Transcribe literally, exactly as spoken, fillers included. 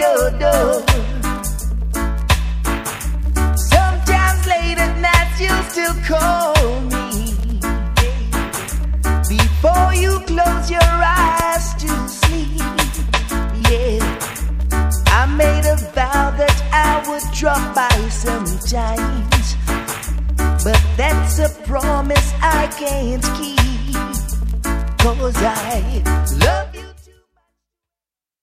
your door. Sometimes late at night you still call me. Before you close your eyes to sleep, yeah. I made a vow that I would drop by sometimes, but that's a promise I can't keep, 'cause I love